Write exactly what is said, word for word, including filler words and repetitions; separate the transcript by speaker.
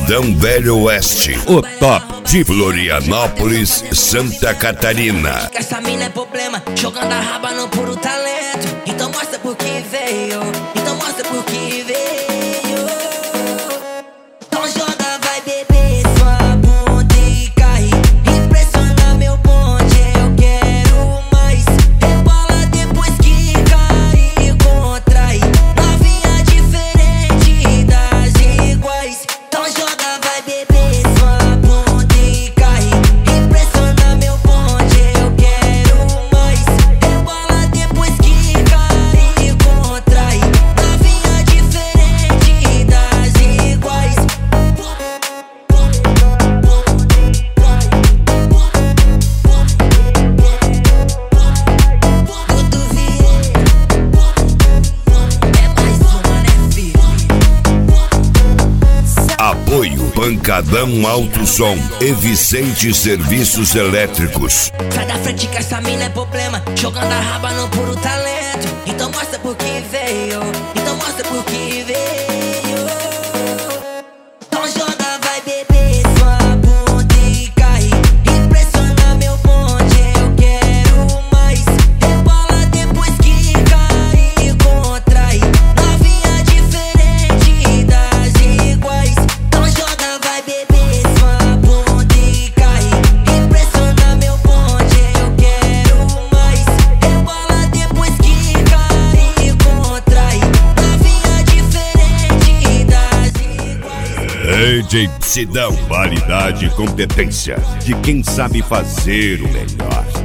Speaker 1: Paredão Velho Oeste, o top de Florianópolis, Santa Catarina.
Speaker 2: Essa mina é problema, jogando a raba no puro talento. Então mostra por que veio, então mostra por que veio. Então joga, vai beber sua bunda e cai. Impressiona meu bonde, eu quero mais. Rebola depois que cai, contrai. Novinha diferente das iguais. Então joga, vai beber sua bunda e cai. Impressiona meu bonde, eu quero mais. Rebola depois que cai, contrai. Novinha diferente das iguais. Tudo Vieira é mais uma, né, filho?
Speaker 1: Apoio Pancadão Alto Som e Vicente Serviços Elétricos.
Speaker 2: Sai da frente que essa mina é problema, jogando a raba no puro talento. Então mostra por que veio, então mostra por que veio. Então joga, vai beber sua bunda e cai. Impressiona meu bonde, eu quero mais. Rebola depois que cai, contrai. Novinha diferente das iguais. Então joga, vai beber sua bunda e cai. Impressiona meu bonde, eu quero mais. Rebola depois que cai, contrai. Novinha diferente das iguais.
Speaker 1: D J Sidão, qualidade e competência de quem sabe fazer o melhor.